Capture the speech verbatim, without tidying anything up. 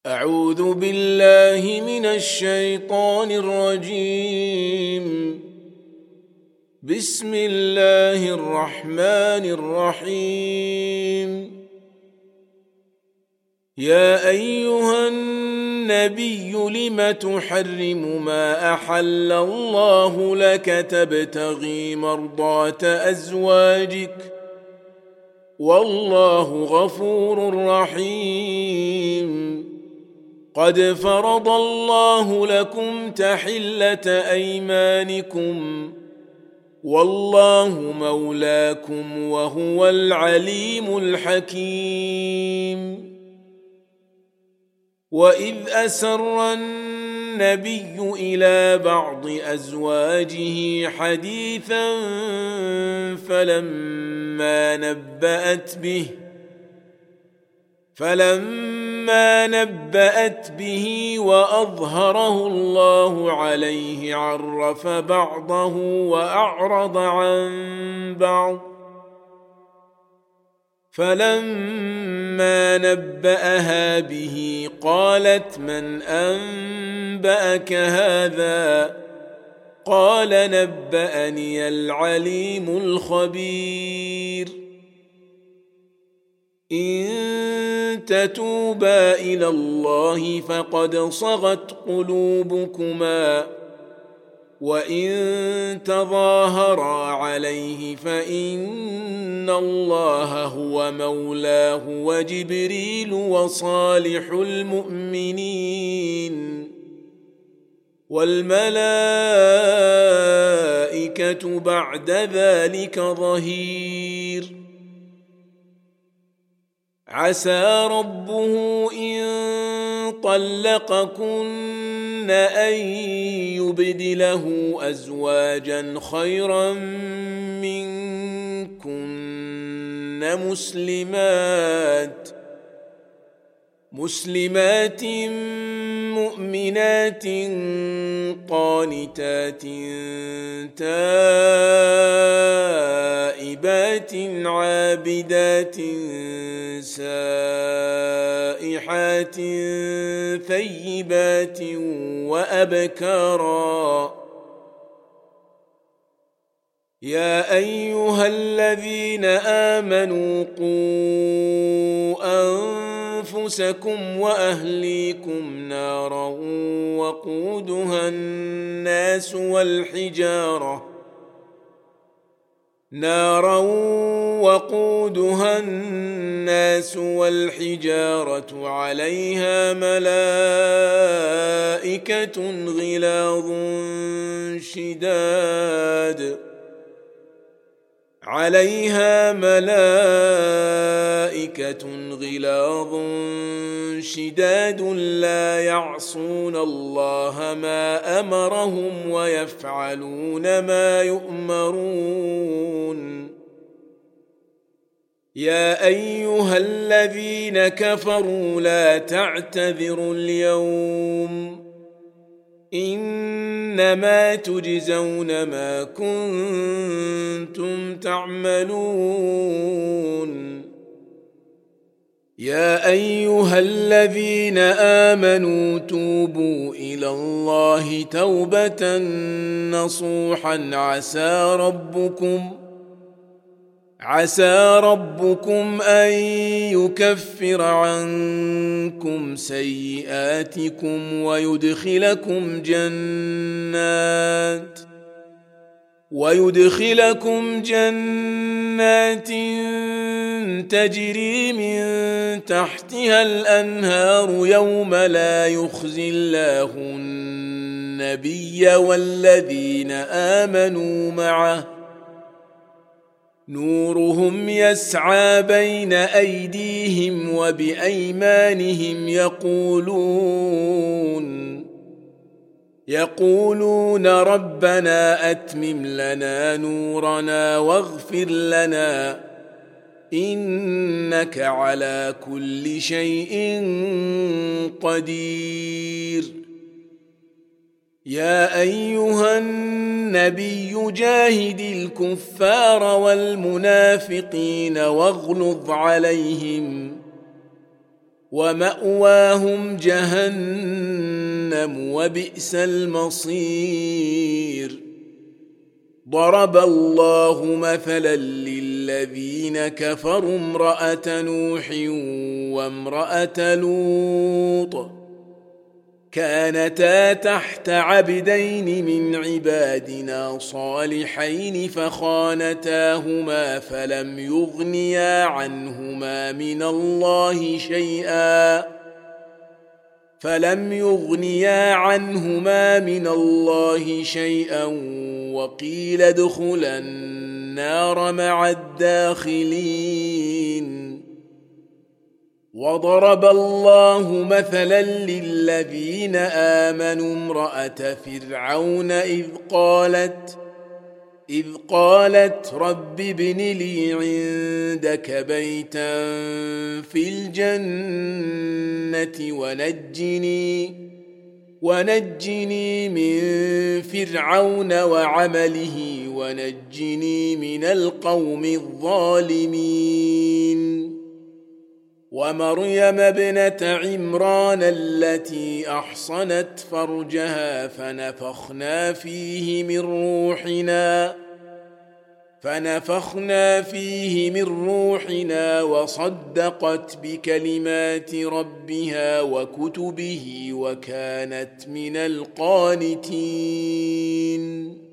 أعوذ بالله من الشيطان الرجيم. بسم الله الرحمن الرحيم. يا أيها النبي لم تحرم ما أحل الله لك تبتغي مرضات أزواجك والله غفور رحيم. قد فرض الله لكم تحلة أيمانكم والله مولاكم وهو العليم الحكيم. وإذ أسر النبي إلى بعض أزواجه حديثا فلما نبأت به فلما نبأت به وأظهره الله عليه عرف بعضه وأعرض عن بعض. فلما نبأها به قالت من أنبأك هذا؟ قال نبأني العليم الخبير. إن تتوبا إلى الله فقد صغت قلوبكما وإن تظاهرا عليه فإن الله هو مولاه وجبريل وصالح المؤمنين والملائكة بعد ذلك ظهير. عسى ربه إن طلقكن أن يبدله أزواجا خيرا منكن مسلمات مسلمات مؤمنات قانتات تائبات عابدات سائحات ثيبات وأبكارا. يا أيها الذين آمنوا قوا أنفسكم وأهليكم نارا وقودها الناس والحجارة نارا وقودها الناس والحجارة عليها ملائكة غلاظ شداد عليها ملائكة غلاظ شداد لا يعصون الله ما أمرهم ويفعلون ما يؤمرون. يا أيها الذين كفروا لا تعتذروا اليوم إنما تجزون ما كنتم تعملون. يا أيها الذين آمنوا توبوا إلى الله توبة نصوحا عسى ربكم عسى ربكم أن يكفر عنكم سيئاتكم ويدخلكم جنات ويدخلكم جنات تجري من تحتها الأنهار يوم لا يخزي الله النبي والذين آمنوا معه نورهم يسعى بين أيديهم وبأيمانهم يقولون يقولون ربنا أتمم لنا نورنا واغفر لنا إنك على كل شيء قدير. يا أيها النبي جاهد الكفار والمنافقين واغلظ عليهم ومأواهم جهنم وبئس المصير. ضرب الله مثلا للذين كفروا امرأة نوح وامرأة لوط كانتا تحت عبدين من عبادنا صالحين فخانتاهما فلم يغنيا عنهما من الله شيئا فلم يغنيا عنهما من الله شيئا وقيل ادخلا النار مع الداخلين. وضرب الله مثلا للذين آمنوا امرأة فرعون إذ قالت إذ قالت رب ابن لي عندك بيتا في الجنة ونجني ونجني من فرعون وعمله ونجني من القوم الظالمين. ومريم ابنة عمران التي أحصنت فرجها فنفخنا فيه من روحنا فنفخنا فيه من روحنا وصدقت بكلمات ربها وكتبه وكانت من القانتين.